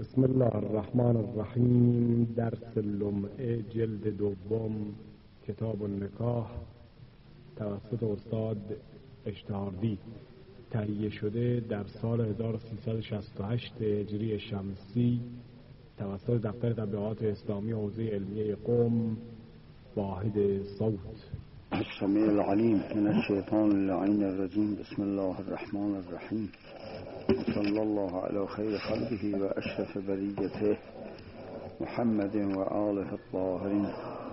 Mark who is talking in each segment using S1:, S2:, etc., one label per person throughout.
S1: بسم الله الرحمن الرحیم. درس لمعه جلد دوم، کتاب النکاح، توسط استاد اشتهاردی تهیه شده در سال 1368 هجری شمسی توسط دفتر تبلیغات اسلامی حوزه علمیه قم. واحد صوت.
S2: السمیع العلیم من الشیطان اللعین الرجیم. بسم الله الرحمن الرحیم. صلی الله علی خیر خلقه و اشرف بریته محمد و آله الطاهرین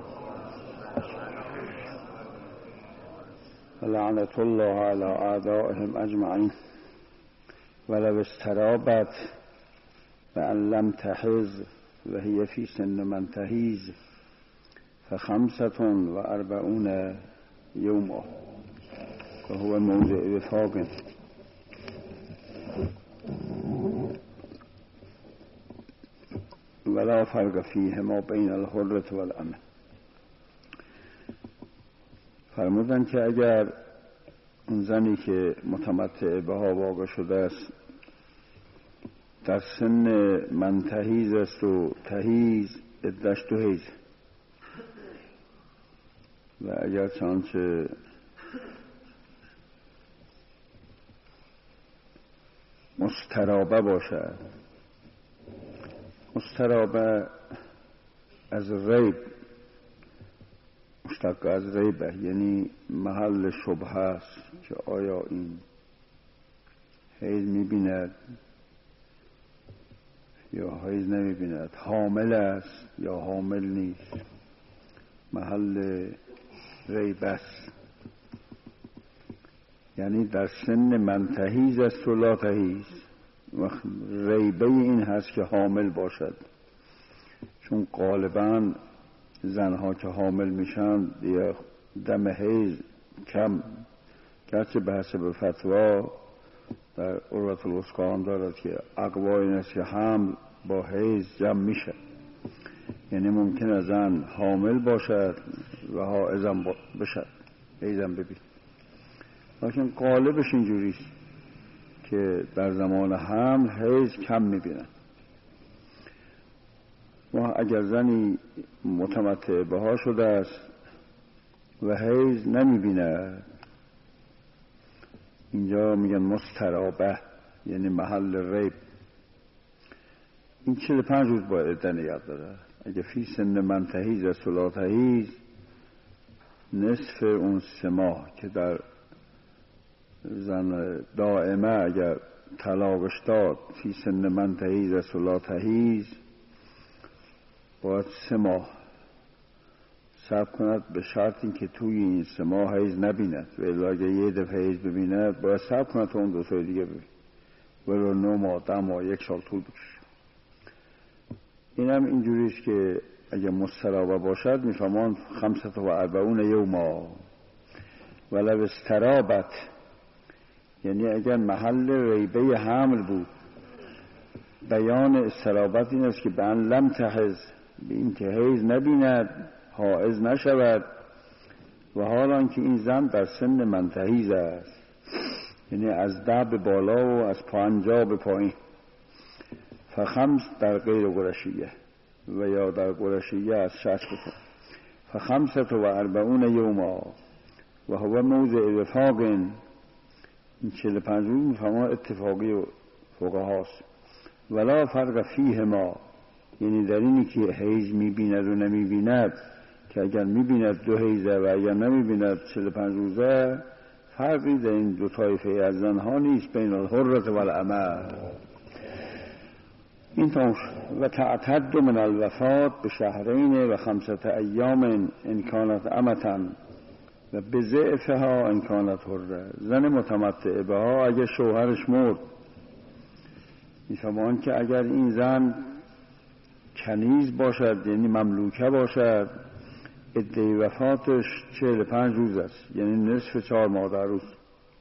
S2: و لعنت الله علی اعدائهم اجمعین. ولو استرابت و ان لم تحز و هی فی سن من تحیز ف45 یوما و هو موضع وفاق. ولا فرق فیهما بین الحرة والامه. فرمودن که اگر اون زنی که متمتع بها واقع شده است در سن من تحیز است و تحیز عدش 2 حیض و اگر چنانچه مسترابه باشد، مسترابه از ریب مشتق از ریبه، یعنی محل شبهه است که آیا این حیض می‌بیند یا حیض نمی‌بیند، حامل است یا حامل نیست، محل ریب است. یعنی در سن من تحیز است و لا تحیز. ریبه این هست که حامل باشد، چون غالبا زنها که حامل میشن دیگه دم حیض کم، گرچه به حسب فتوا در عروة الوثقی دارد که اقوا این است که حمل با حیض جمع میشه، یعنی ممکنه زن حامل باشد و حائضم بشد، حیضم ببین، لیکن غالبش اینجوریست که در زمان حمل حیض کم میبینن. و اگر زنی متمتع بها شده است و حیض نمیبیند، اینجا میگن مسترابه، یعنی محل ریب. این 45 روز باید عده نگه داره. اگه فی سن من تحیز است و لا تحیز، نصف اون 3 ماه که در زن دائمه اگر طلاقش داد فی سن من تحیز است و لا تحیز، باید 3 ماه صبر کند، به شرط این که توی این 3 ماه حیض نبیند. و الا اگر یه دفعه حیض ببیند باید صبر کند تا اون 2 سال دیگه ببیند، ولو 9 ماه 10 ماه 1 سال طول بکشه. این هم اینجوریست که اگر مسترابه باشد میفهمان 45 یوما. ولو استرابت، یعنی اگر محل ریبه حمل بود. بیان استرابت این است که به ان لم تحز، به این که حیض نبیند، حائض نشود، و حالا که این زن در سن من تحیز است، یعنی از 10 به بالا و از 50 به پایین. فخمس در غیر قرشیه و یا در قرشیه از 60 بکن. ف45 یوما و هو موضع وفاق. این 45 روز میفهمه اتفاقی و فقهاست. ولا فرق فیهما، یعنی در اینی که حیض میبیند و نمیبیند، که اگر میبیند 2 حیضه و اگر نمیبیند 45 روزه، فرقی در این 2 طایفه از زنها نیست بین الحرة والامه. این طور و تعتد من الوفات به 2 شهرین و 5 ایام ان کانت امتا و به ضعفها ان کانت حره. زن متمتع بها اگر شوهرش مرد، میفهمان که اگر این زن کنیز باشد، یعنی مملوکه باشد، عده وفاتش 45 روز است، یعنی نصف 4 ماه در روز،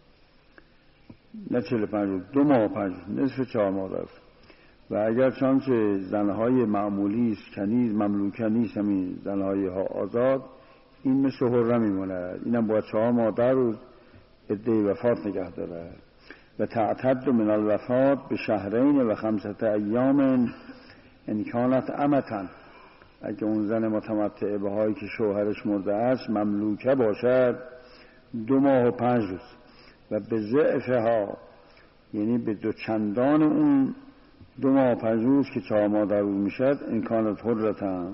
S2: نه 45 روز، 2 ماه و 5 روز، نصف 4 ماه در روز. و اگر چنانچه زنهای معمولی است، کنیز مملوکه نیست، همین زنهای ها آزاد، این مثل حره میمونه، اینم باید 4 ماه در روز عده وفات نگه داره. و تعتد من الوفات به 2 شهرین و 5 ایام ان کانت امتن، اگه اون زن متمتعه بهایی که شوهرش مرده است مملوکه باشد 2 ماه و 5 روز و به ضعفها، یعنی به 2 چندان اون 2 ماه و 5 روز که 4 ماه در روز میشد، این کانت حرتن.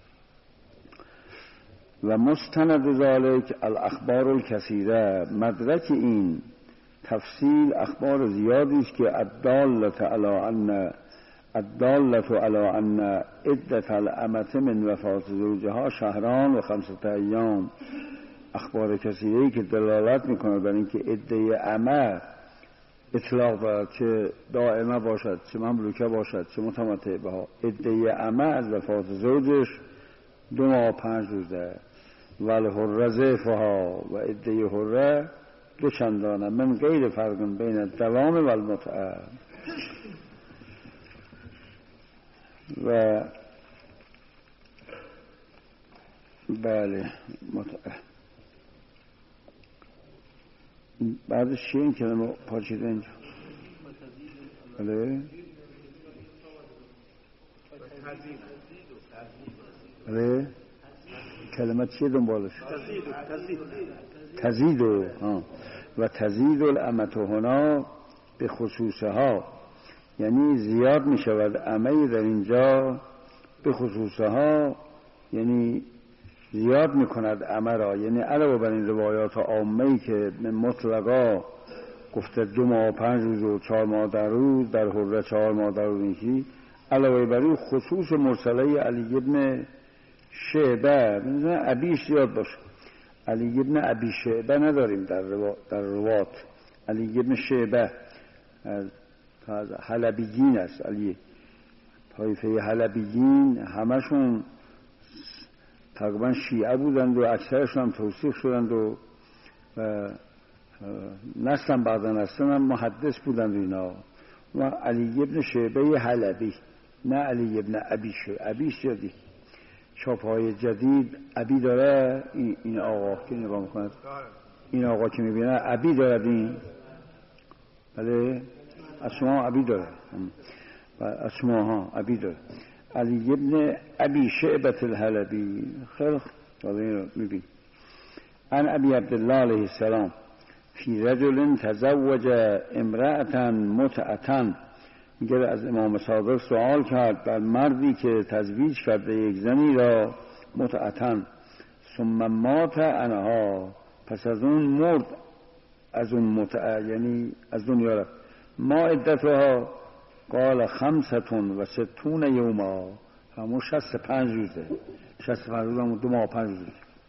S2: و مستند ذالک الاخبار الکثیره، مدرک این تفصیل اخبار زیادی است که الدالة علی ان عدة الامة من وفات زوجها شهران و 5 ایام، اخبار کثیره‌ای که دلالت میکنه بر اینکه عده امه اطلاق دارد، چه دائمه باشد چه مملوکه باشد چه متمتع بها. عده امه از وفات زوجش 2 ماه و 5 روزه. والحره ضعفها، و عده حره 2 چندانه، من غیر فرق بین الدوام و المتعه. و بله متعه. بعدش چیه این کلمه پاچیده اینجا؟ بله بله کلمه چیه دنبالش؟ تزیدو. و تزید الامت هنا به خصوصها، یعنی زیاد می شود امه در اینجا به خصوصها، یعنی زیاد می کند امه را، یعنی علاوه بر این روایات عامه‌ای که مطلقا گفته 2 ماه و 5 روز و 4 ماه در روز، در حره 4 ماه در روز میشی، علاوه بر این خصوص مرسله علی ابن شعبه، مثلا ابیش زیاد باشه. علی ابن ابی شعبه نداریم در روات. علی ابن شعبه از حلبیین است. علی طایفه حلبیین همشون تقریبا شیعه بودند و اکثرشون هم توصیف شدند و نسلن بعد نسلن هم محدث بودند اینا. و علی ابن شعبه حلبی، نه علی ابن ابی شعبه. ابیش جدید، چاپ‌های جدید ابی داره. این آقا که نگاه می‌کند، این آقا که می‌بینه ابی داره. این بله اسما ابی داره، اسما ها ابی داره. علی ابن ابی شعبة الحلبی. خیلی خوب می‌بین. عن ابی عبدالله علیه السلام فی رجل تزوج امرأة متعة، میگه از امام صادق سوال کرد بر مردی که تزویج کرده یک زنی را متعة، ثم مات عنها، پس از اون مرد از اون متعه، یعنی از دنیا رفت. ما عدتها قال 65 یوما، همون 65 روزه. 65 روز همون 2 ماه و 5 روزه.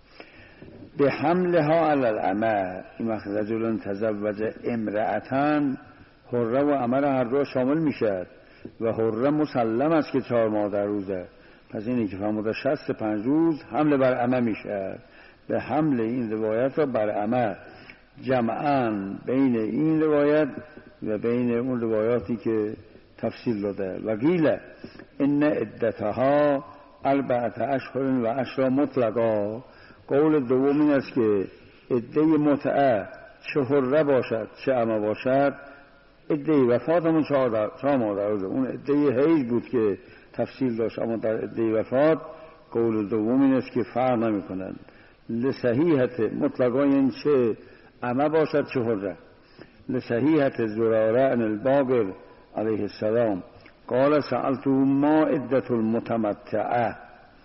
S2: به حملها علی الامه، این وقت رجل تزوج امرأة، حره و امه هر دو شامل میشه و حره مسلم است که 4 ماه در روزه. پس اینی که فرموده 65 روز حمل بر امه میشه. به حمل این روایت را بر امه جمعاً بین این روایت و بین اون روایاتی که تفصیل داده. و قیل ان عدتها 4 اشهر و 10 مطلقا، قول دوم این است که عده متعه چه حره باشد چه امه باشد، عده وفات همون 4 ماه در روزه. اون عده حیض بود که تفصیل داشت، اما در عده وفات قول دوم این است که فرق نمی کنند. لصحیحت مطلقا، یعنی چه امه باشد چه حره. لصحیحت زراره عن الباقر علیه السلام قال سألته ما عدة المتمتعه،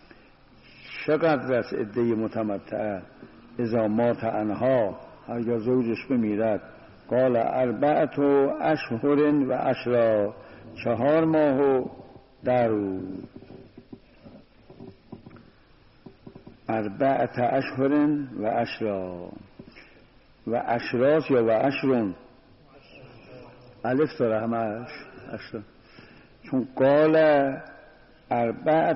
S2: چقدر است عده متمتعه اذا مات عنها، هرگاه زوجش بمیرد. قال 4 اشهر و 10، 4 ماه و 10 روز. 4 اشهر و 10 و اشراس یا و اشرون، الف داره همش اشرون، چون قال 4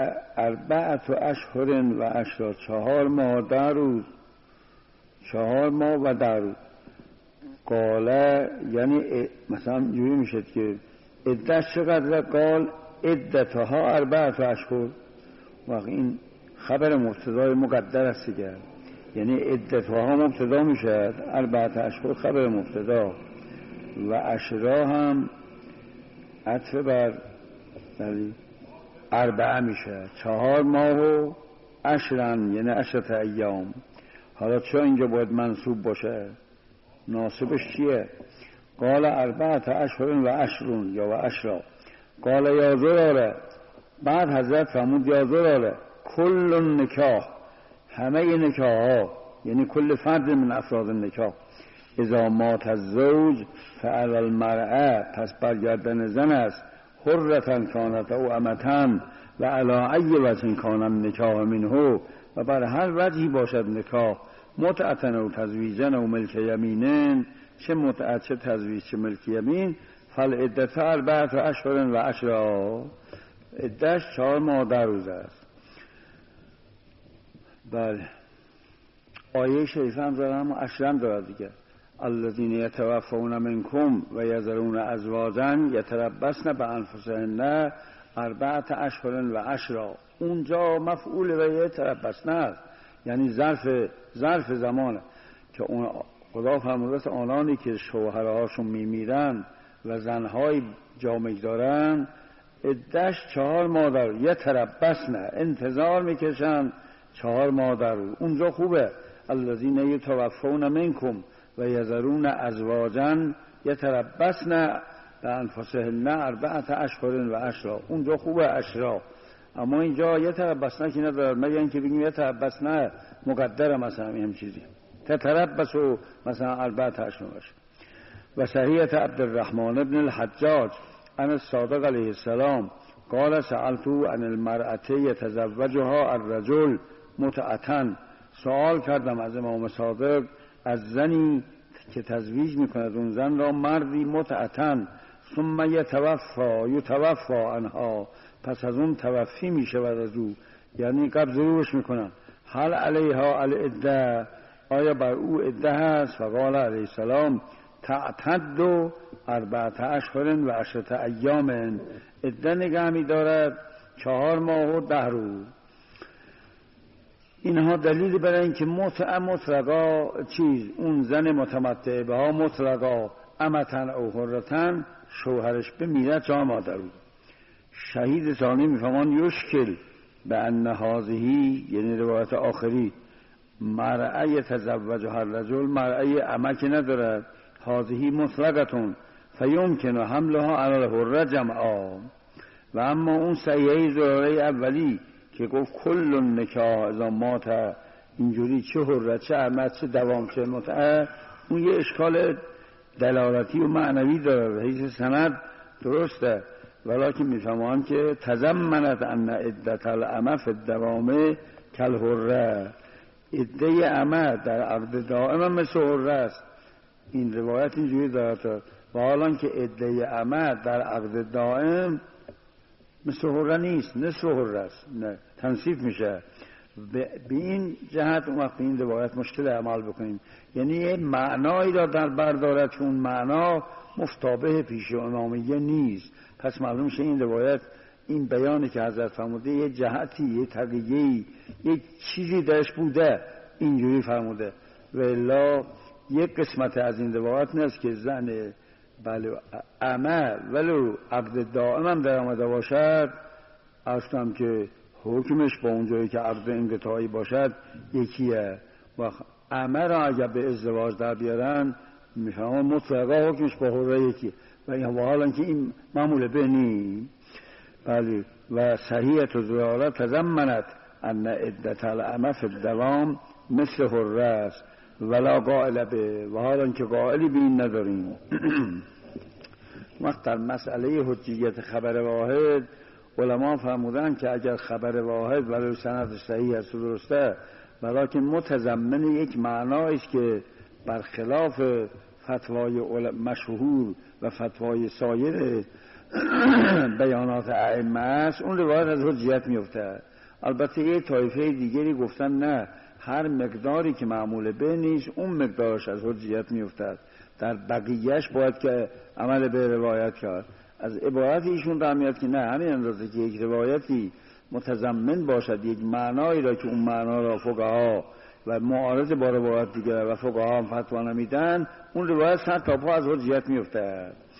S2: اشهر و 10، 4 ماه و 10 روز، 4 ماه و 10 روز. قال یعنی مثلا جوری میشه که عدت چقدر؟ قال عدتها 4 اشهر. وقت این خبر مبتدای مقدر است دیگه، یعنی عدتها مبتدا میشه، 4 اشهر خبر مبتدا و اشرا هم عطف بر اربعه میشه، 4 ماه و 10 یعنی 10 ایام. حالا چرا اینجا باید منصوب باشه؟ ناصبش چیه؟ قال 4 اشهر و 10 یا و 10. قال یا زراره، بعد حضرت فرمود یا زراره کل نکاح، همه نکاح ها یعنی کل فرد من افراد نکاح، اذا مات الزوج فعلی المرأة، پس برگردن زن است، حرة کانت او امتن و علی ای وجه کان النکاح منه، و بر هر وجهی باشد نکاح، متعتن و تزویجن و ملک یمینن، چه متعت چه تزویج چه ملک یمین، فالعدت 4 اشهر و 10، عدتش 4 ماه 10 روز است. بله آیه شریفه هم داره، اما 10 داره دیگه. الذین یتوفون منکم و یذرون ازواجا یتربصن بانفسهن 4 اشهر و 10. اونجا مفعول و یتربصن است، یعنی ظرف زمانه که خدا فرموده آنانی که شوهرهاشون میمیرن و زنهای جامع دارن عده‌اش 4 ماه داره، یتربصن انتظار میکشن 4 ماه داره. اونجا خوبه الذین یتوفون منکم و یذرون ازواجا یتربصن بانفسهن 4 اشهر و 10. اونجا خوبه 10، اما اینجا یتربصن که نداره، مگر اینکه بگیم یتربصن مقدره مثلا همین چیزی تتربص و مثلا 4 اشهر باشه. و صحیحة عبدالرحمن ابن الحجاج عن الصادق علیه السلام قال سألت عن المرأة یتزوجها الرجل متعتن، سوال کردم از امام صادق از زنی که تزویج میکند اون زن را مردی متعتن، ثم یتوفى عنها، پس از اون توفی میشود از او، یعنی قبض روش میکنن، هل علیها العده، آیا بر او عده هست؟ فقال علیه السلام تعتد 4 اشهر و 10 ایام، عده نگه می‌دارد 4 ماه و 10 روز. اینها دلیل برای اینکه مطلقا اون زن متمتع بها مطلقا امتن او حرتن شوهرش بمیره 4 ماه 10 روز. شهید ثانی میفهمان یشکل به ان هذه، یعنی روایت آخری، مرأه یتزوجها الرجل، مرأه امه که ندارد، هذه مطلقتون فیمکن حملها علی الحره جمعا. و اما اون صحیحه زراره اولی که گفت کل نکاح اذا مات، اینجوری چه حره چه امه چه دوام چه متعه، اون یه اشکال دلالتی و معنوی داره، حیث سند درسته، ولیکن میفهمان که تضمنت ان عدت الامه فی الدوام کالحره، عده امه در عقد دائم مثل حره است. این روایت اینجوری داره، و حالا که عده امه در عقد دائم مثل حره نیست، نصف حره است، نه تنصیف میشه. به این جهت اون وقت این روایت مشکل عمل بکنیم، یعنی یه معنایی را در بر دارد که اون معنا مفتابه پیش امامیه نیست. پس معلوم شه این روایت، این بیانی که حضرت فرموده یه جهتی، یه تقییه‌ای، یه چیزی درش بوده اینجوری فرموده، و الا یک قسمت از این روایت نیست که زن بله امه ولو عقد دائم هم در آمده باشد، اصلا که حکمش با اونجایی که عقد انقطاعی باشد یکیه. و امه را اگر به ازدواج در بیارن میفهمن مطلقا حکمش با حره یکی، و حالا که این معمول بینی. بله و صحیحة زراره تضمنت ان عدت الامه فی الدوام مثل حره است ولا قائل به، و حالا که قائلی به این نداریم. وقت در مسئله حجیت خبر واحد علما فرمودن که اگر خبر واحد ولو سند صحیح است درسته، ولیکن متضمن یک معنایی است که برخلاف فتوای مشهور و فتوای سایر بیانات ائمه است، اون روایت از حجیت میفته. البته یه طایفه دیگری گفتن نه، هر مقداری که معمول به نیست اون مقدارش از حجیت میفتد، در بقیهش باید که عمل به روایت کرد. از عبارت ایشون در میاد که نه، همین اندازه که یک روایتی متضمن باشد یک معنایی را که اون معنا را فقها و معارض با روایت دیگر و فقها هم فتوا نمیدن، اون روایت سر تا پا از حجیت میفتد.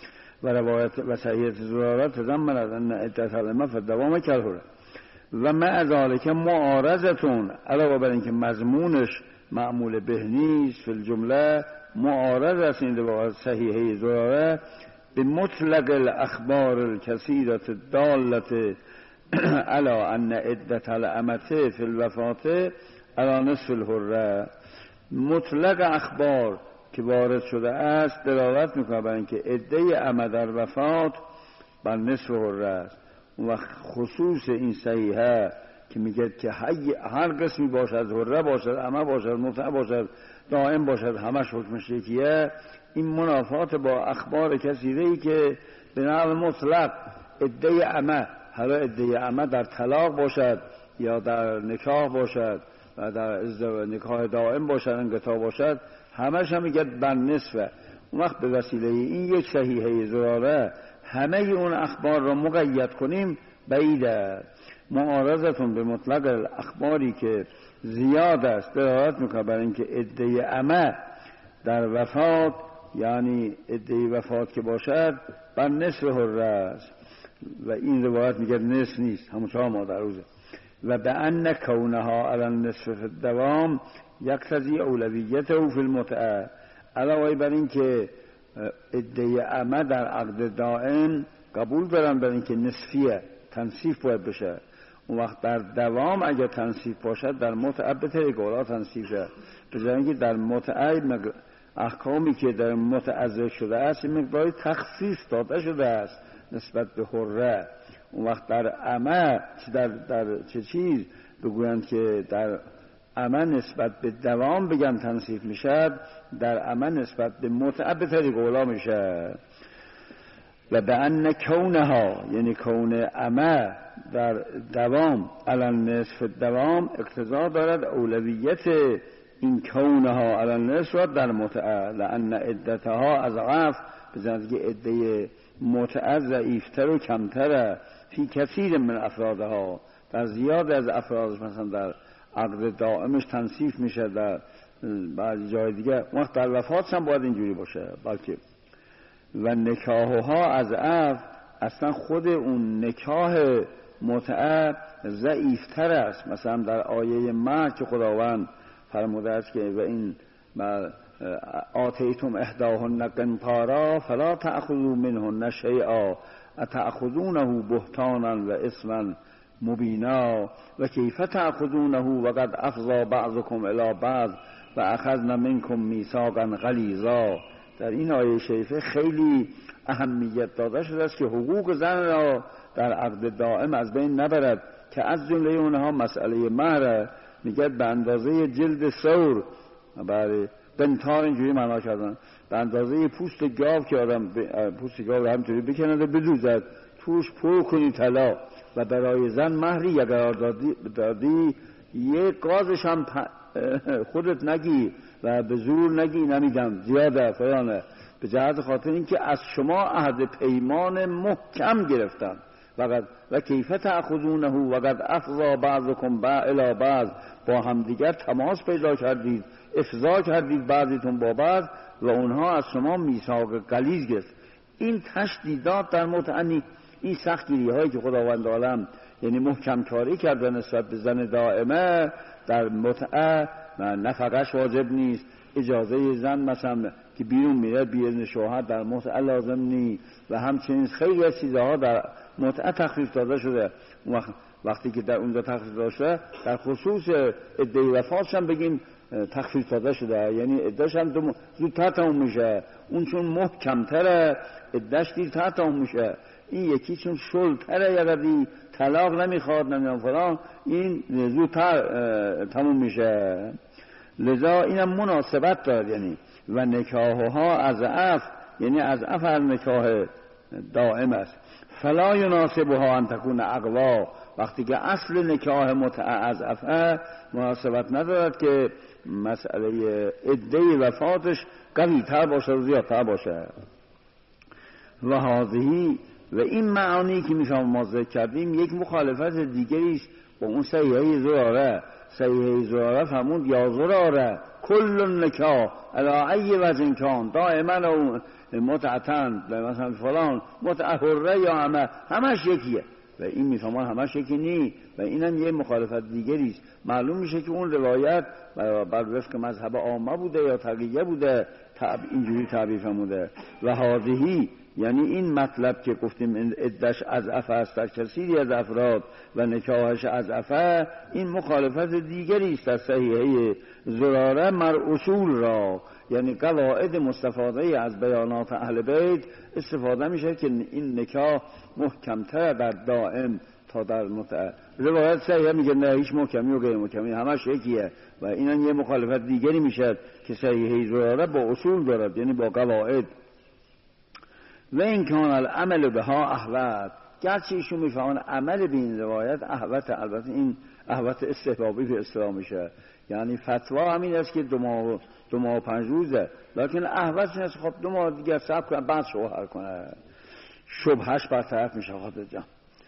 S2: و روایت و صحیحه زراره تضمنت ان عدت الامه فی الدوام کالحره و مع ذلک معارضتون، علاوه بر اینکه مضمونش معمول به نیست، فی الجمله معارض است این روایت صحیحه زراره به مطلق الاخبار الکثیره الداله علی ان عدت الامه فی الوفات علی نصف الحره. مطلق اخبار که وارد شده است دلالت میکنه بر اینکه عده امه در وفات بر نصف حره است. و خصوص این صحیحه که میگه که هر قسمی باشد، حره باشد، امه باشد، متعه باشد، دائم باشد، همش حکمش یکیه، این منافات با اخبار کثیره‌ای که به نحو مطلق عده امه، حالا عده امه در طلاق باشد یا در نکاح باشد و در نکاح دائم باشد، انقطاع باشد، همش هم میگه بر نصفه. اون وقت به وسیله این یک صحیحه زراره همه اون اخبار را مقید کنیم بعیده. معارضتون به مطلق اخباری که زیاد است دلالت میکنه بر اینکه عده امه در وفات، یعنی عده وفات که باشد بر نصف حره است و این روایت میگه نصف نیست، همون 4 ماه در روزه. و به ان کونها علی النصف فی الدوام یقتضی اولویته فی المتعه، علاوه بر این که عده امه در عقد دائم قبول دارن بر این که نصفیه، تنصیف باید بشه. اون وقت در دوام اگر تنصیف باشد در متعه به طریق اولا تنصیفه، به جای اینکه در متعه احکامی که در متعه شده است مقداری تخفیف داده شده است نسبت به حره. اون وقت در امه در چه چیز بگویند که در امه نسبت به دوام بگن تنصیف میشد، در امه نسبت به متعه به طریق اولا میشه. و به ان کونها، یعنی کون امه در دوام علی نصف دوام اقتضا دارد اولویت این کونها علی نصف در متعه، لان عدتها اضعاف، بزند که عده متعه ضعیفتر و کمتره فی کثیر من افرادها، در زیاد از افرادش، مثلا در عقد دائمش تنصیف میشه، در بعضی جای دیگه. وقت در وفات هم باید اینجوری باشه. بلکه و نکاحها از اصلا خود اون نکاح متعه ضعیفتر است. مثلا در آیه مرگ که خداوند فرموده است که و این آتیتم احداهن قنطارا فلا تأخذوا منهن شیئا اتأخذونه بهتانا و اثما مبینا و کیف تأخذونه و قد افضى بعضكم الی بعض و اخذنا منکم میثاقا غلیظا. در این آیه شریفه خیلی اهمیت داده شده است که حقوق زن را در عقد دائم از بین نبرد، که از جمله اونها مسئله مهر. میگه به اندازه جلد ثور، برای قنطار اینجوری معنا کردن، به اندازه پوست گاو که آدم پوست گاو همینطوری بکند و بدوزد، توش پر کنی طلا. و برای زن مهری اگر دادی یک قاضش هم خودت نگی و به زور نگی نمیدم زیاده فلانه، به جهت خاطر اینکه از شما عهد پیمان محکم گرفتن. و کیف تأخذونه و قد افضى بعضكم الی بعض، با همدیگر تماس پیدا کردید، افضا کردید بعضیتون با بعض و اونها از شما میثاق غلیظ گرفت. این تشدیدات در متعنی، این سختگیری هایی که خداوند عالم یعنی محکم کاری کرده نسبت به زن دائمه در متعه، نفقش واجب نیست، اجازه زن مثلا که بیرون میره بیرون شوهر در متعه لازم نیست و همچنین خیلی از چیزها در متعه تخفیف داده شده. وقتی که در اونجا تخفیف داده شده در خصوص عده وفاتش هم بگیم تخفیف داده شده، یعنی عدهش هم زودتر تموم میشه. اون چون محکمتره عدهش دیرتر تموم میشه. این یکی چون شلتره یعنی طلاق نمیخواد نمیدونم فلان، این زودتر تموم میشه. لذا اینم مناسبت دارد. یعنی و نکاحها اضعاف، یعنی اضعاف هر نکاح دائم است. فلا یناسبها ان تکون اقوا، وقتی که اصل نکاح متعه اضعافه مناسبت ندارد که مسئله عده وفاتش قوی تر باشه و زیادتر باشه. و هذه و این معانی که میشم ما ذکر کردیم یک مخالفت دیگری است با اون صحیحه زراره. صحیحه زراره فرمود یا زراره کل نکاح علی ای وزن کان دائما و متعتن مثلا فلان متعهره یا همش یکیه و این میفهمان همش یکی نی و اینم یه مخالفت دیگری است. معلوم میشه که اون روایت بر وفق مذهب عامه بوده یا تقیه بوده اینجوری تعبیر فرموده. و هذهی یعنی این مطلب که گفتیم عدش اضعف است در کثیری از افراد و نکاحش اضعفه، این مخالفت دیگری است از صحیحه زراره مر اصول را، یعنی قواعد مستفاده از بیانات اهل بیت استفاده میشه که این نکاح محکمتر در دائم تا در متع. روایت صحیحه میگه نه هیچ محکمی و غیر محکمی همش یکیه و اینن یه مخالفت دیگری میشه که صحیحه زراره با اصول دارد، یعنی با قواعد. و این کان العمل بها احوت، گرچه ایشون میفهمن عمل به این روایت احوت، البته این احوت استحبابی به اسلام میشه، یعنی فتوا همین است که دو ماه و 5 روزه، لکن احوت این است خب 2 ماه دیگه صبر کنه بعد شوهر کنه، شبهش برطرف میشه. خاطر جان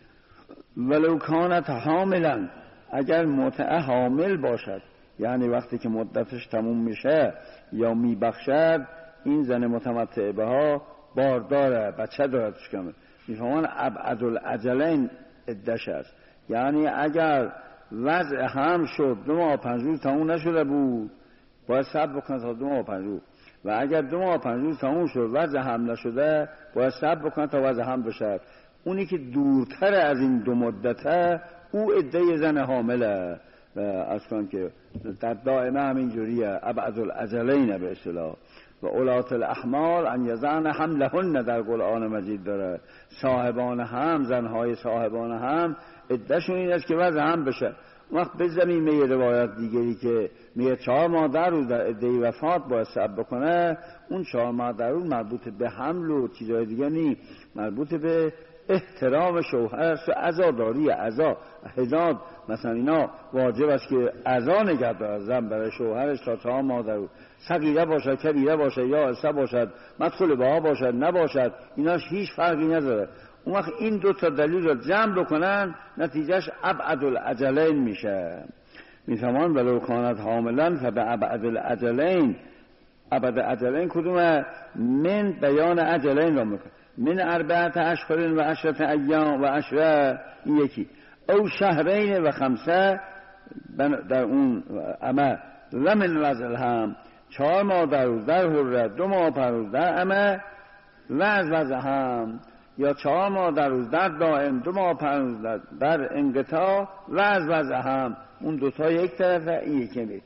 S2: ولو کانت حاملا، اگر متعه حامل باشد، یعنی وقتی که مدتش تموم میشه یا میبخشد، این زن متمتع بها بارداره، بچه دارد، شکمه میفهمان ابعد الاجلین عدش است. یعنی اگر وضع هم شد 2 ماه و 5 روز تموم نشده بود باید صبر بکنه تا 2 ماه و 5 روز، و اگر 2 ماه و 5 روز تموم شد وضع هم نشده باید صبر بکنه تا وضع هم بشه. اونی که دورتر از این 2 مدته او عده زن حامله. اصلا که در دائمه همین جوریه، ابعد الاجلین به اصطلاح. و اولات الاحمال ان یضعن حملهن در قرآن مجید داره، صاحبان هم، زنهای صاحبان هم عدهشون این است که وضع هم بشه. وقت بزنیم یه روایت دیگری که میگه 4 ماه در روز در عده وفات باید صبر بکنه، اون 4 ماه در روز مربوط به حمل و چیزهای دیگه نی، مربوط به احترام شوهر است و عزاداری، عزا حداد مثلا اینا واجب است که عزا نگه دارد زن برای شوهرش تا 4 ماه در روز، صغیره باشد کبیره باشد یا عصا باشد مدخل بها باشد نباشد، ایناش هیچ فرقی نداره. اون وقت این 2 تا دلیل رو جمع بکنن نتیجهش ابعد الاجلین میشه. میفهمان ولو کانت حاملا فبابعد الاجلین. ابعد الاجلین کدومه؟ من بیان اجلین را میکنه، من 4 اشهر و 10 ایام و 10، این یکی، او شهرین و 5 در اون اما و من وضع هم 4 ماه در روز در حره، 2 ماه و 5 روز در اما و از وضع هم، یا 4 ماه در روز در دائم، 2 ماه و 5 روز در انقطاع و از وضع هم. اون 2 تا یک طرفه، این یکی میت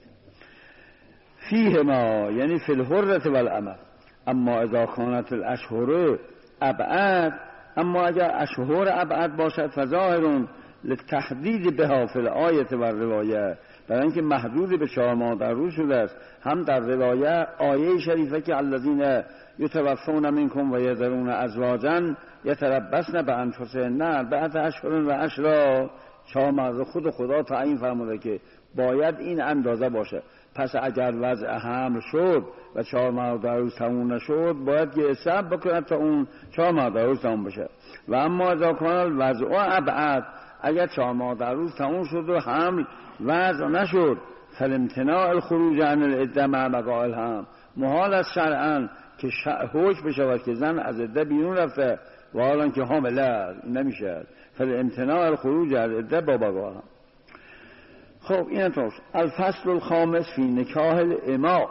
S2: فیه ما یعنی فی الحرة والعمل. اما اذا کانت الاشهر ابعد، اما اگر اشهر ابعد باشد فظاهر لتحدید بها فی الآیه و الروایه، برای اینکه محدود به 4 ماه در روز شده است، هم در روایه آیه شریفه که الذین یتوفون منکم و یذرون ازواجا یتربصن بانفسهن 4 اشهر و 10. 4 ماه خود خدا تعیین فرموده که باید این اندازه باشه. پس اگر وضع حمل شد و 4 ماه در روز تموم نشد باید که صبر بکنه تا اون 4 ماه در روز تموم بشه. و اما اذا کان الوضع ابعد، اگر 4 ماه در روز تموم شد و حمل وضع نشد، فالامتناع الخروج عن العده مع بقاء الحمل، محال است شرعاً که حکم بشود که زن از عده بیرون رفته و حالا که حامله است، این نمیشه. فالامتناع الخروج عن العده با بقاء الحمل. خب این طور. الفصل الخامس فی نکاح الاماء.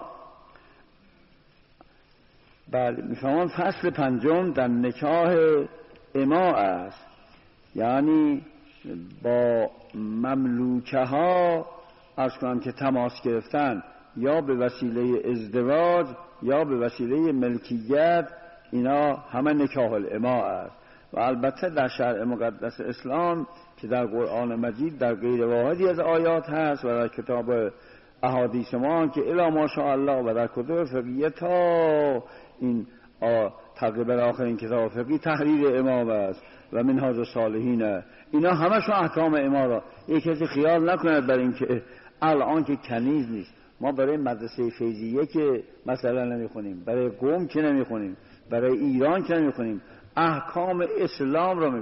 S2: بله میفهمان فصل 5 در نکاح اماء است، یعنی با مملوکه ها عرض کنم که تماس گرفتن یا به وسیله ازدواج یا به وسیله ملکیت، اینا همه نکاح الاماء است. و البته در شرع مقدس اسلام که در قرآن مجید در غیر واحدی از آیات هست و در کتاب احادیث ما که الی ماشاءالله و در کتب فقهیه تا این تقریبا آخرین کتاب فقهی تحریر امام است و منهاج الصالحین، اینا همشون احکام امام را. یک کسی خیال نکند برای اینکه الان که کنیز نیست، ما برای مدرسه فیضیه که مثلا نمیخونیم، برای قم که نمیخونیم، برای ایران که نمیخونیم، احکام اسلام را میفهمیم.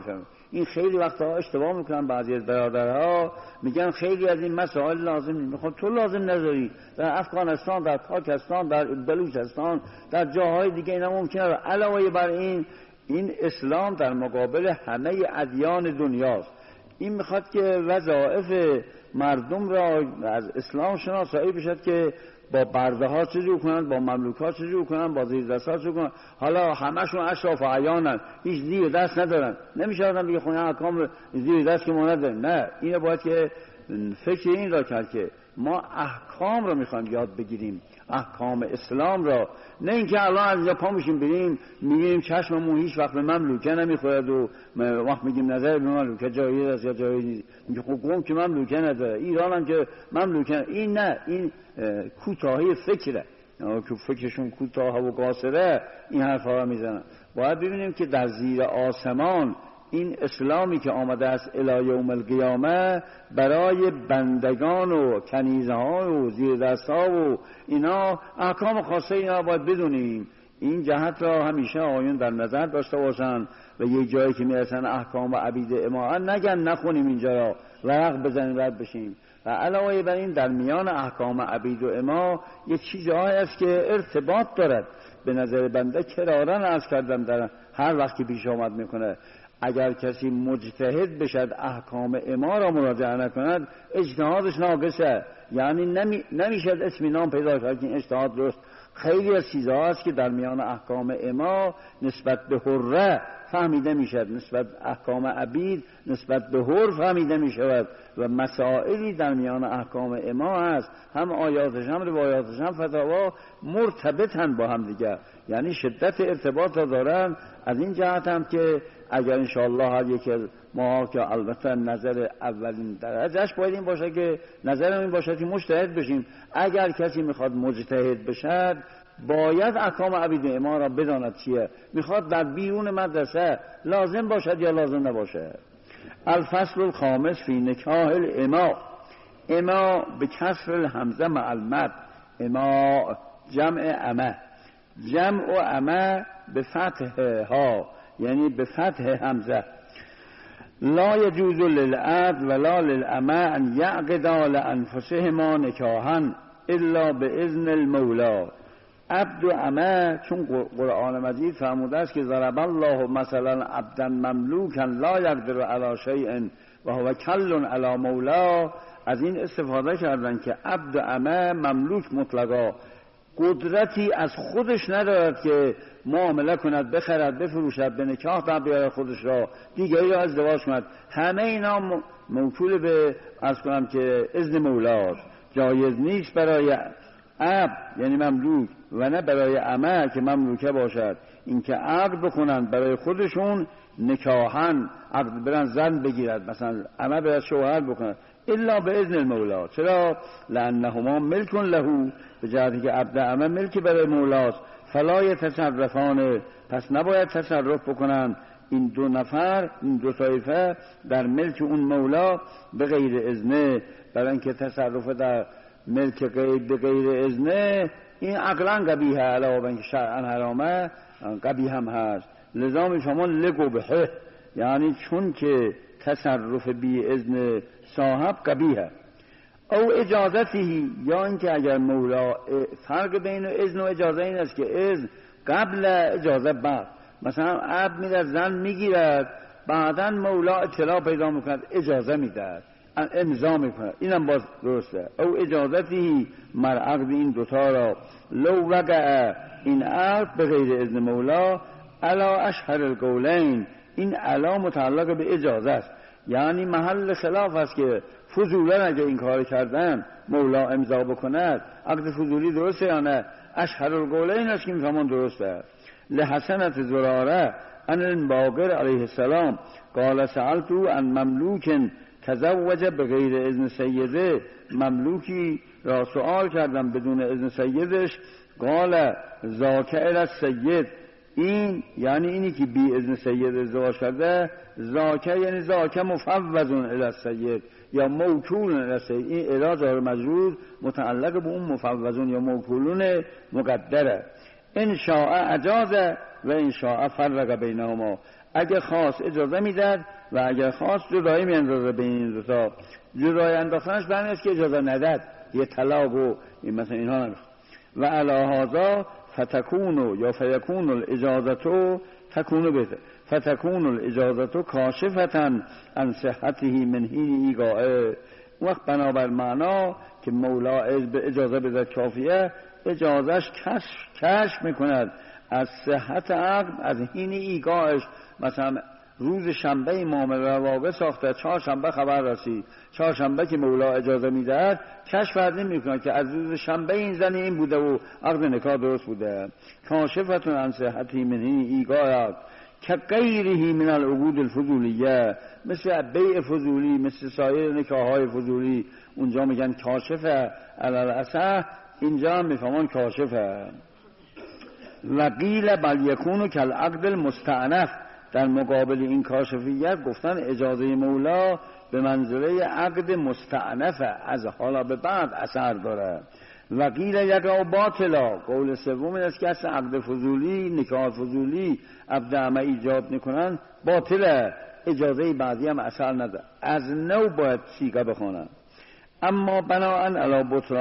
S2: این خیلی وقتا اشتباه میکنن بعضی از برادرها، میگن خیلی از این مسائل لازم نیست. خب تو لازم نداری. در افغانستان، در پاکستان، در بلوچستان، در جاهای دیگه اینا ممکنه. علاوه بر این اسلام در مقابل همه ادیان دنیاست. این میخواد که وظایف مردم را از اسلام شناسایی بشد که با برده ها چجور کنن، با مملوک ها چجور کنن، با زیردست ها چجور کنن. حالا همشون اشراف و اعیانن، هیچ زیر دست ندارن. نمیشه آدم بگه خونه احکام زیر دست که ما نداریم. نه، اینه باید که فکر این را کرد که ما احکام را میخوایم یاد بگیریم، احکام اسلام را. نه اینکه الان از اینجا پا میشیم بریم میگیم چشممون هیچ وقت به مملوکه نمیخورد و وقت میگیم نظر به مملوکه جایز است یا جایز نیست. میگه خب قوم که مملوکه نداره، ایران هم که مملوکه. این نه، این کوتاهی فکره که فکرشون کوتاه و قاصره این حرفا را میزنن. باید ببینیم که در زیر آسمان این اسلامی که آمده است الی یوم القیامه برای بندگان و کنیزه ها و زیر دست ها و اینا احکام خاصه اینا باید بدونیم. این جهت را همیشه آیون در نظر داشته باشن و یک جایی که میرسن احکام و عبید اماء نگن نخونیم اینجا را ورق بزنیم رد بشیم. و علاوه بر این در میان احکام عبید و اماء یک چیزهایی است که ارتباط دارد به نظر بنده. کرارن عرض کردم در هر وقت که پیش آمد میکنه اگر کسی مجتهد بشد احکام اماء را مراجعه نکند اجتهادش ناقصه. یعنی نمیشد اطمینان پیدا کرد که این اجتهاد درست. خیلی از چیزها است که در میان احکام اماء نسبت به حره فهمیده میشد، نسبت احکام عبید نسبت به حر فهمیده میشود و مسائلی در میان احکام اماء هست، هم آیاتش هم روایاتش هم فتاوا مرتبطن با هم دیگر، یعنی شدت ارتباط را دارن. از این جهت هم که اگر انشاءالله هر یک از ما که البته نظر اولین درجهش باید این باشه که نظرم این باشه که مجتهد بشیم. اگر کسی میخواد مجتهد بشد باید احکام عبید اماء را بداند چیه، میخواد در بیرون مدرسه لازم باشد یا لازم نباشه. الفصل الخامس فی نکاح الاماء. اماء به کسر الهمزه مع المد، اماء جمع امه، جمع و امه به فتح ها یعنی به فتح همزه. لا یجوز للعبد ولا للامه ان یعقدا لانفسهما نکاحا الا باذن المولا. عبد و امه چون قرآن مجید فرموده است که ضرب الله مثلا عبدا مملوکا لا یقدر علی شیء و هو کل علی مولا، از این استفاده کردن که عبد و امه مملوک مطلقا قدرتی از خودش ندارد که معامله کند، بخرد، بفروشد، به نکاح در بیاره خودش را، دیگری را ازدواج کند. همه اینا موکول به از کنم که اذن مولاست. جایز نیست برای عبد یعنی مملوک و نه برای امه که مملوکه باشد اینکه عقد بکنند برای خودشون نکاحن، عقد برن زن بگیرد، مثلا امه برای شوهر بکنند، الا به اذن المولا. چرا؟ لانهما ملک له، به جهتی که عبد امه ملک برای مولاست. فلا یتصرفان، پس نباید تصرف بکنند این دو نفر، این دو طایفه در ملک اون مولا به غیر اذنه. برای اینکه تصرف در ملک غیر به غیر اذنه این عقلا قبیحه، علاوه بر اینکه شرعا حرامه قبیح هم هست. لذا میفهمون لقبحه، یعنی چون که تصرف بی اذن صاحب قبیحه. او اجازتی، یا اینکه اگر مولا، فرق بین اذن و اجازه این است که اذن قبل اجازه بعد. مثلا عبد میره زن میگیرد، بعدا مولا اطلاع پیدا میکند اجازه میدهد، امضا میکنه، اینم باز درسته. او اجازتی مر عقد این دوتا را لو وقع این عقد به غیر اذن مولا علا اشهر القولین، این علا متعلق به اجازه است، یعنی محل خلاف است که فضولا اگه این کار کردن مولا امضا بکند عقد فضولی درسته یا نه. اشهر القولین است که میفهمون درسته. لحسنت زراره ان الباقر علیه السلام قال سألتو ان مملوک تزوج به غیر اذن سیده، مملوکی را سؤال کردم بدون اذن سیدش، قال ذاک الی السید، این یعنی اینی که بی اذن سید ازدواج کرده، ذاک یعنی ذاک مفوض الی السید یا موکول الی السید، این الی جار مجرور متعلق به اون مفوضون یا موکولون مقدره. ان شاء اجاز و ان شاء فرق بینهما، اگه خاص اجازه میداد، و اگر خواست جدایی میاندازه بین این دو تا. جدایی انداختنش برمی است که اجازه نداد، یه طلاق و مثلا اینها نمیخواد. و علی هذا فتکون یا فیکون الاجازه تکون بهتر فتکون الاجازه کاشفة عن صحته من حین ایقاعه. وقت بنابر معنا که مولا به اجازه بده کافیه، اجازهش کشف میکند از صحت عقد از حین ایقاعش. مثلا روز شنبه معامله واقع ساخته، چهارشنبه خبر رسید، چهارشنبه که مولا اجازه میده کشف میکنه که از روز شنبه این زن این بوده و عقد نکاح درست بوده. کاشفتون عن صحتی من ایقاع که غیره من العقود الفضولیه، مثل بیع فضولی، مثل سایر نکاحهای فضولی اونجا میگن کاشفه علی الاصح، اینجا میفهمون کاشفه. و قیل بل یکون کالعقد المستأنف، در مقابل این کاشفیت گفتن اجازه مولا به منزله عقد مستأنفه، از حالا به بعد اثر داره. و قیل یقع باطلا، قول سوم این است که اصلا عقد فضولی، نکاح فضولی عقد ایجاد میکنن باطله، اجازه بعضی هم اثر نداره، از نو باید سیغه بخونن. اما بناءً علی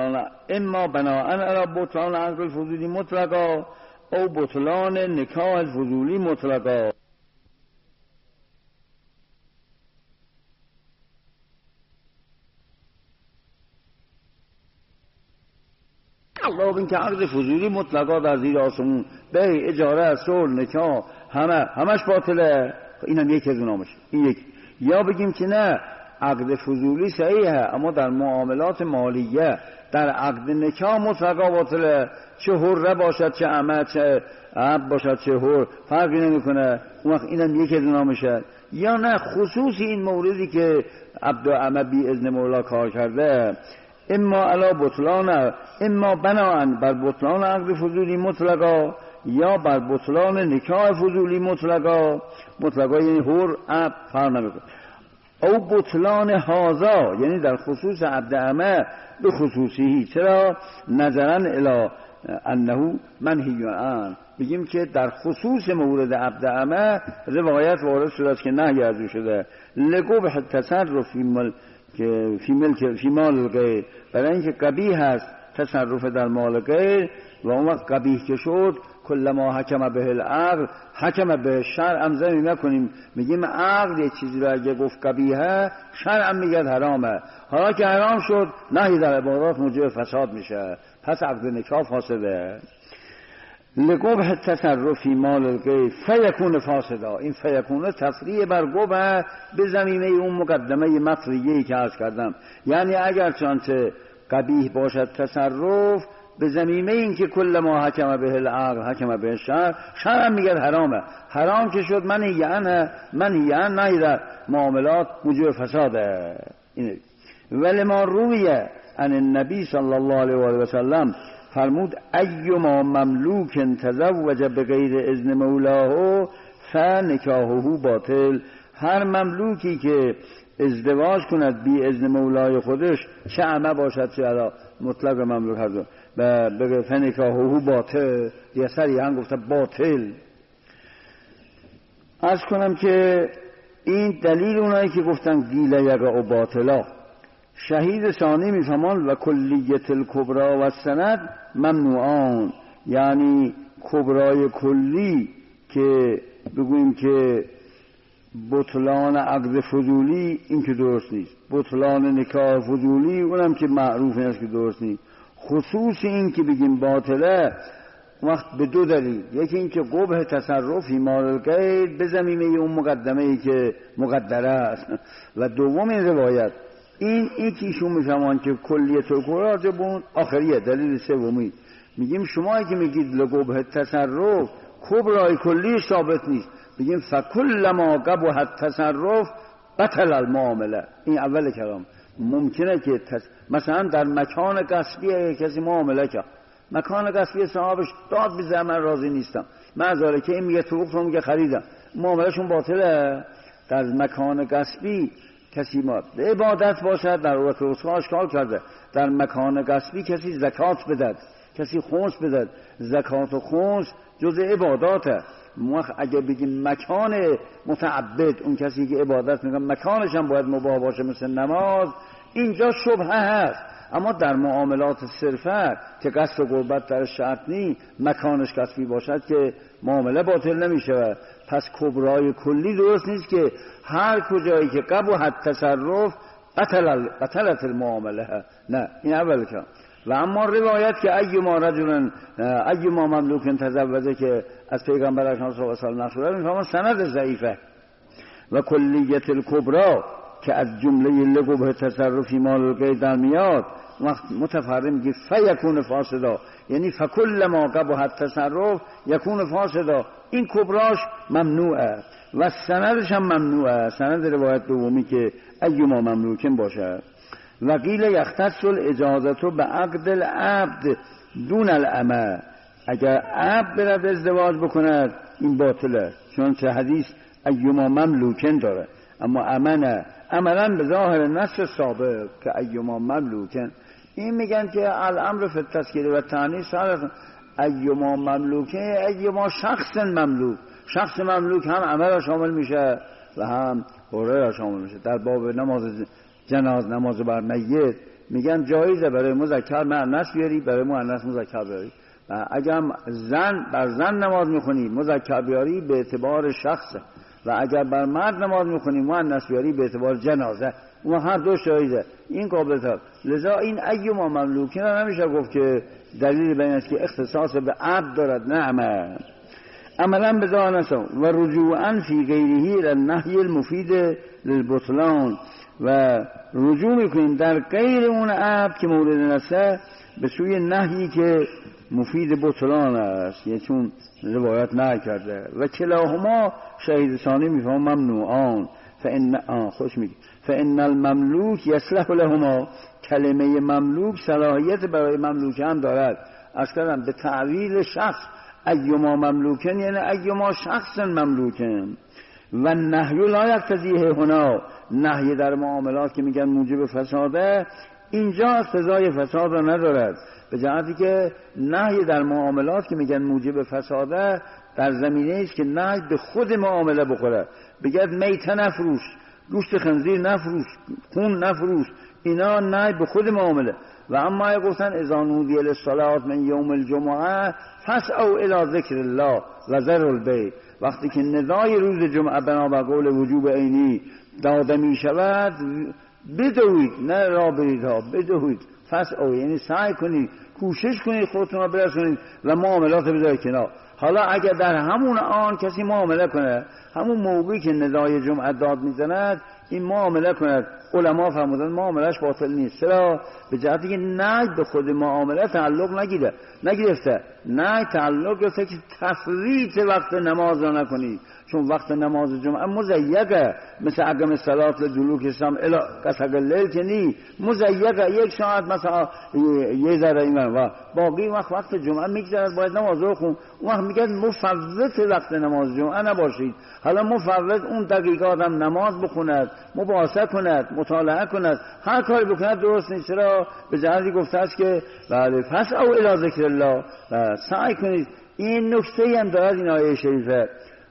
S2: بطلان عقد الفضولی مطلقا او بطلان نکاح الفضولی مطلقا. الله این که عقد فضولی مطلقا در زیر آسمون، بیع، اجاره، صلح، نکاح همش باطله، اینم یک از اونامش. این یک. یا بگیم که نه عقد فضولی صحیحه اما در معاملات مالیه، در عقد نکاح مطلقا باطله، چه حره باشد چه امه، چه عبد باشد چه حر، فرقی نمیکنه، اون وقت اینم یک از اونامشه. یا نه خصوصی این موردی که عبد و امه بی اذن مولا کار کرده، اما علا بطلان، اما بناءً بر بطلان عقد فضولی مطلقا یا بر بطلان نکاح فضولی مطلقا. مطلقا یعنی حر عبد فرق نمیکنه. او بطلان هازا، یعنی در خصوص عبد امه به خصوصی، چرا نظرن الی انه منهی عنه، بگیم که در خصوص مورد عبد امه روایت وارد شده است که نهی از او شده. لقبح التصرف فی مال غیر، برای اینکه قبیح هست تصرف در مال غیر، و اون وقت قبیح که شد کل ما حکم به العقل حکم به شرع هم زمین نکنیم، میگیم عقل یک چیزی رو اگه گفت قبیحه شرع هم میگه حرامه، حالا که حرام شد نهی در عبادات موجب فساد میشه، پس عقد نکاح فاسده. لقبح التصرف فی مال الغیر فیکون فاسدا، این فیکون تفریع بر قبح به زمینه اون مقدمه مطریه‌ای که عرض کردم، یعنی اگر چنانچه قبیح باشد تصرف به زمینه این که کل ما حکم به العقل حکم به شرع، شرع میگه حرامه، حرام که شد منهی عنه نهی در معاملات موجب فساده. اینه. ولی ما رویه عن النبی صلی الله علیه و سلم فرمود ایما مملوک تزوج بغیر اذن مولاه فنکاحه باطل، هر مملوکی که ازدواج کند بی اذن مولای خودش، چه عمه باشد چه علا مطلق مملوک هست، بگه فنکاحه باطل، یه سریعا گفته باطل. عرض کنم که این دلیل اونایی که گفتن قیل یقع باطلا. شهید ثانی میفهمان و کلیت الکبرا و سند ممنوعان، یعنی کبرای کلی که بگوییم که بطلان عقد فضولی این که درست نیست، بطلان نکاح فضولی اونم که معروف است که درست نیست، خصوص این که بگیم باطله وقت به دو دلیل، یکی این که قبح تصرفی مال غیر به زمینه اون مقدمه ای که مقدره است، و دوم این روایت این که ایشون میفهمان که کلیت الکبرا جبون آخریه. دلیل سومی میگیم شما که میگید لقبح تصرف کبرای کلیش ثابت نیست، بگیم فکل ما قبح التصرف بطل المعامله. این اول کلام. ممکنه که مثلا در مکان قصبی کسی معامله کرد، مکان قصبی صاحبش داد به من راضی نیستم، معذاره که این میگه فروخت و میگه خریدم، معاملهشون باطله. در مکان قصبی کسی ما عبادت باشد، در وقت رسول اشکال کرده در مکان قصبی کسی زکات بدهد، کسی خمس بدهد. زکات و خمس جز عباداته. اگه بگیم مکان متعبد، اون کسی که عبادت میکنه مکانش هم باید مباح باشه مثل نماز، اینجا شبهه هست. اما در معاملات صرفه که قصد و قربت در شرط نی، مکانش کسبی باشد که معامله باطل نمیشه. پس کبرای کلی درست نیست که هر کجایی که قبح تصرف بطلت المعامله. نه، این اول که. و اما روایت که ایما مملوک تزوجه که از پیغمبر اکرم صلی الله علیه و آله نقل شده، میفهمن سند ضعیفه. و کلیت الکبرا که از جمله لقبه تصرفی مال الغیر در میاد، وقت متفرم میگه فیکون فاسدا، یعنی فکل ما قبح تصرف یکون فاسدا. این کبراش ممنوعه و سندش هم ممنوعه، سند روایت دومی که ایما مملوکن باشه. و قیل یختص الاجازت به عقد العبد دون الامه، اگر عبد برد ازدواج بکند این باطله، چون چه حدیث ایما مملوکن داره. اما امنه عملا به ظاهر نص سابق که ایما مملوکن، این میگن که الامر فی التذکیر و تانیث ایما مملوکه، ایما شخص مملوک، شخص مملوک هم عمل را شامل میشه و هم حره را شامل میشه. در باب نماز جناز، نماز بر میت، میگن جایزه برای مذکر مؤنث بیاری، برای مؤنث مذکر بیاری. و اگر زن بر زن نماز میخونی مذکر بیاری به اعتبار شخص، و اگر بر مرد نماز میخونی مؤنث بیاری به اعتبار جنازه. اون هر دو جایزه، این قابل طب. لذا این ایما مملوکین را نمیشه گفت که دلیل بین است که اختصاص به عبد دارد، نه عملا به ظاهر نسو. و رجوعا فی غیره للنهی المفید للبطلان، و رجوع میکنیم در غیر اون عبد که مورد نسه به سوی نهی که مفید بطلان است، یعنی چون روایت نه کرده. و کلاهما شهید ثانی میفهم ممنوعان. فإن المملوک یصلح لهما، کلمه مملوک صلاحیت برای مملوک هم دارد. از کردم به تعویل شخص ایما مملوکن، یعنی ایما شخص مملوکن. و نهی لا یقتضیه هنا، نهی در معاملات که میگن موجب فساده، اینجا اقتضای فساد را ندارد، به جهتی که نهی در معاملات که میگن موجب فساده در زمینه است که نهی به خود معامله بخوره، بگید میته نفروش، گوشت خنزیر نفروش، خون نفروش، اینا نهی به خود معامله. و اما گفتن اذا نودی للصلاة من یوم الجمعه فاسعوا الی ذکر الله و ذروا البیع، وقتی که ندای روز جمعه بنابر قول وجوب عینی داده می شود، بدوید، نه را برید ها، بدوید. فاسعوا یعنی سعی کنید، کوشش کنید خودتون را برسونید و معاملات بذارید کنار. حالا اگر در همون آن کسی معامله کنه، همون موقعی که ندای جمعه داد میزند این معامله کند، علما فرمودن معاملهش باطل نیست. چرا؟ به جهتی که نه به خود معامله تعلق نگرفته، نه تعلق گرفته که تفریط وقت نماز را نکنید، چون وقت نماز جمعه مزیقه، مثل عقم صلات لدلوک اسلام الی قصق اللیل که نی، مزیقه، یک ساعت مثلا یه ذره ایمان و باقی وقت جمعه میگذرد باید نماز رو خون. اون وقت میگن مفوت وقت نماز جمعه نباشید. حالا مفوت اون دقیقات هم نماز بخوند، مباحثه کند، مطالعه کند، هر کاری بکند درست نیست. چرا؟ به جهتی گفته است که بله فاسعوا الی ذکر الله، سعی کنید. این نکته هم دارد این آیه شریفه،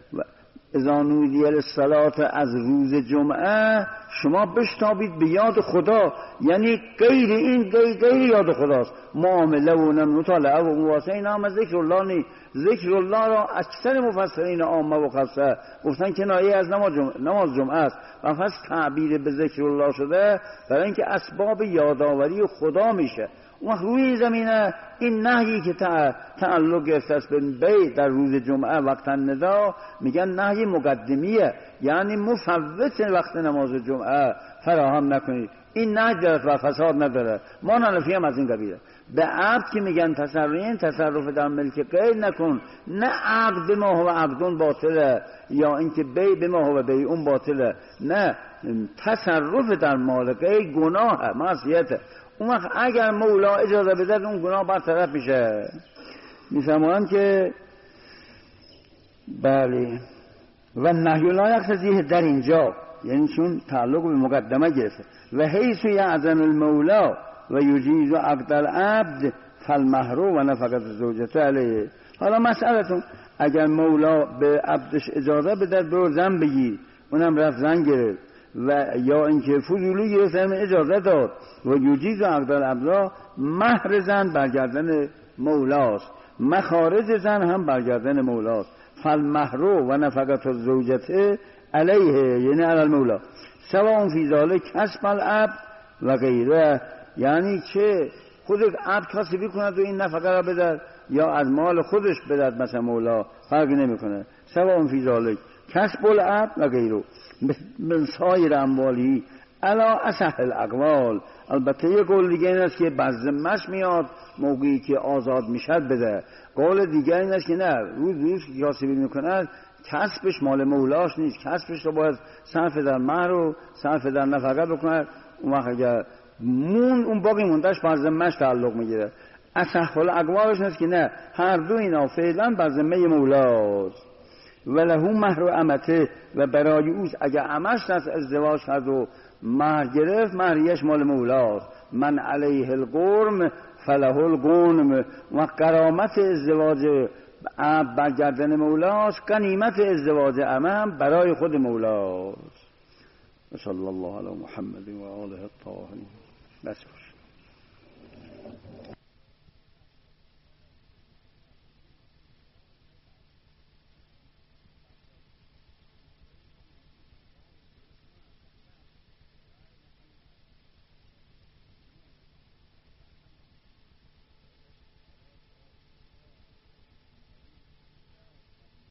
S2: اذا نودی للصلاة، از روز جمعه شما بشتابید به یاد خدا، یعنی غیر این غیر یاد خداست، معامله و مطالعه و مواسطه اینا هم ذکر الله نی. ذکر الله را اکثر مفسرین عامه و خاصه گفتن کنایه از نماز جمعه است و پس تعبیر به ذکر الله شده برای اینکه اسباب یادآوری خدا میشه. اون روی زمینه این نهی که تعلق گرفته است به بیع در روز جمعه وقت ندا، میگن نهی مقدمیه، یعنی مفوت وقت نماز جمعه فراهم نکنید. این نهی دارد و فساد نداره. ما حنفی هم از این قبیله. به عبد که میگن تصرف در ملک غیر نکن، نه عقد به ما هو عقدون باطله، یا اینکه بیع به ما هو بیعون باطله، نه، تصرف در مال غیر گناهه، معصیته. اون وقت اگر مولا اجازه بده اون گناه برطرف میشه. میفهمون که بله. و نهی لا یقتضیه در اینجا، یعنی چون تعلق به مقدمه گرفته. و حیث یعظم المولا و یجیز عقد العبد فالمهر و نفقت زوجته علیه. حالا مسئلتون اگر مولا به عبدش اجازه بده برو زن بگیر، اونم رفت زن گرفت، و یا اینکه فضولی گرفت اجازه داد و یجیز و عقد الابضاع، مهر زن برگردن مولاست، مخارج زن هم برگردن مولاست. فالمهر و نفقت زوجته علیه یعنی علی المولا سواء فی ذلک کسب العبد و غیره، یعنی چه خود عبد کاسبی کند و این نفقه را بدهد یا از مال خودش بدهد مثلا مولا، فرقی نمیکنه. سواء فی ذلک کسب العبد و غیره من سایر اموالی علا اصح الاقوال. البته یک قول دیگه این است که بر ذمه‌اش میاد موقعی که آزاد میشد بده. قول دیگه این است که نه، روز که کاسبی میکند کسبش مال مولاش نیست، کسبش رو باید صرف در مهر و صرف در نفقه بکند. اون وقت اگر اون باقی موندهش بر ذمه‌اش تعلق میگیره. اصح الاقوالش نیست که نه، هر دو اینا فعلا بر ذمه مولاست. وله مهر و امته، و برای اوست اگر امش از ازدواج کرد و مهر گرفت، مهریش مال مولاست. من علیه القرم فله الغنم، و غرامت ازدواج عبد برگردن مولاست، غنیمت ازدواج امم برای خود مولاست. صلی الله علی محمد و آله الطاهرین. بس